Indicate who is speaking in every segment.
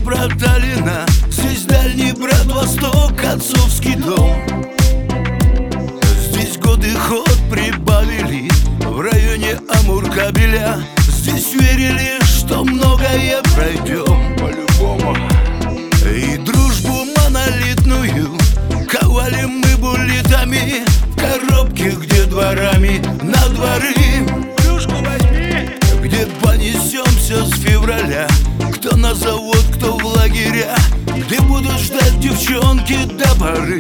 Speaker 1: брат Алина, здесь дальний брат Восток, отцовский дом. Здесь годы ход прибавили в районе Амуркабеля. Здесь верили, что многое пройдем по-любому. И дружбу монолитную ковали мы буллетами в коробке, где дворами на дворы.
Speaker 2: Плюшку возьми.
Speaker 1: Где понесемся с февраля, кто на завод, кто в лагеря, где будут ждать девчонки до поры.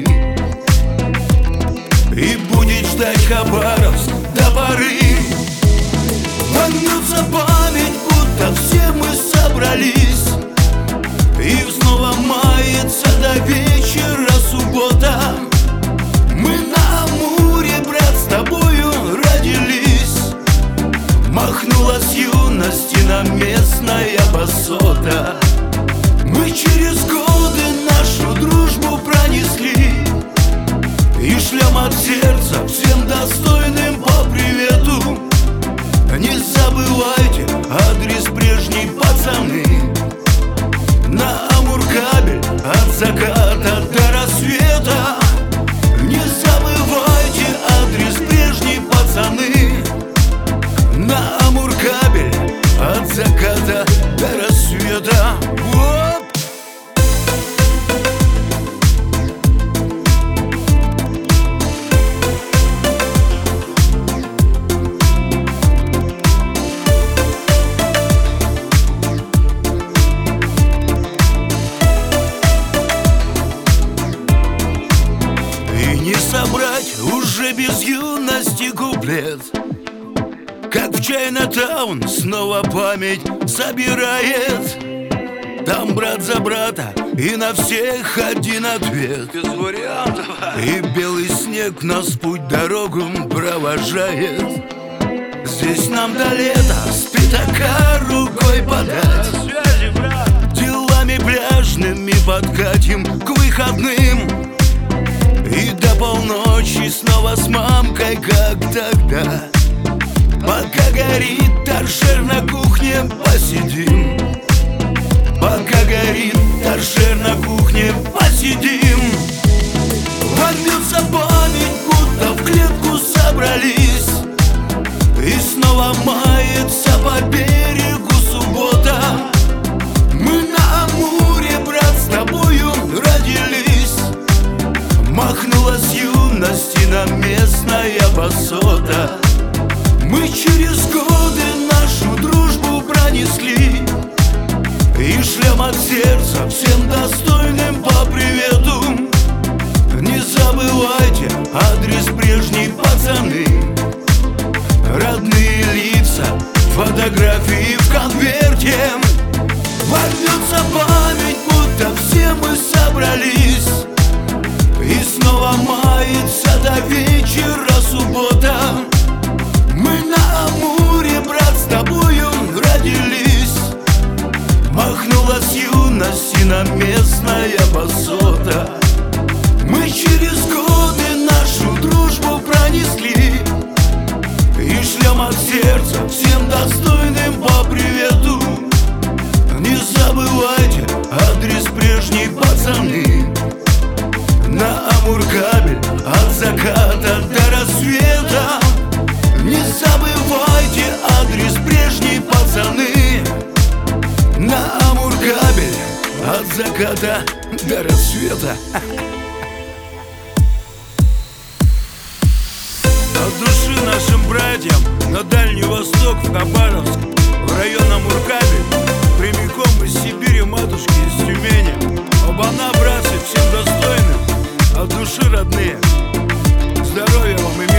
Speaker 1: И будет ждать Хабаровск до поры. Вернется память, будто все мы собрались, и снова мается до вечера суббота. Мы на Амуре, брат, с тобою родились. Махнулась юности нам местная басота. Мы через годы нашу дружбу пронесли и шлем от сердца всем достойным по привету. Не забывайте адрес прежней, пацаны. На Амуркабель от заката до рассвета. Не забывайте адрес прежней, пацаны. На Амуркабель от заката до рассвета. Вот. Не собрать уже без юности куплет, как в Чайнатаун снова память собирает. Там брат за брата и на всех один ответ.
Speaker 2: Без вариантов.
Speaker 1: И белый снег нас путь дорогу провожает. Здесь нам до лета с пятака рукой подать.
Speaker 2: Связи, брат.
Speaker 1: Делами пляжными подкатим к выходным. И до полночи снова с мамкой, как тогда. Пока горит торшер на кухне, посидим. Пока горит торшер на кухне, посидим. Ворвется память, будто в клетку собрались, и снова мается по берегу суббота. Мы на Амуре, брат, с тобою родились. Махнулась юности нам местная басота. Мы через годы нашу дружбу пронесли и шлем от сердца всем достойным по привету. Не забывайте адрес прежней, пацаны. Родные лица, фотографии в конверте. Ворвется память, будто все мы собрались, и снова мается до вечера суббота. Мы на Амуре, брат, с тобою родились. Махнулась юности нам местная басота. Мы через годы нашу дружбу пронесли и шлем от сердца всем достойным по привету. Не забывайте адрес прежней, пацаны. На Амуркабель от заката до рассвета. Не забывайте адрес прежней, пацаны. На Амуркабель от заката до рассвета. От души нашим братьям на Дальний Восток, в Хабаровск, в район Амуркабель, прямиком из Сибири, матушки, из Тюмени. Оба-на, братцы, всем достойным, от души родные. Здоровья вам и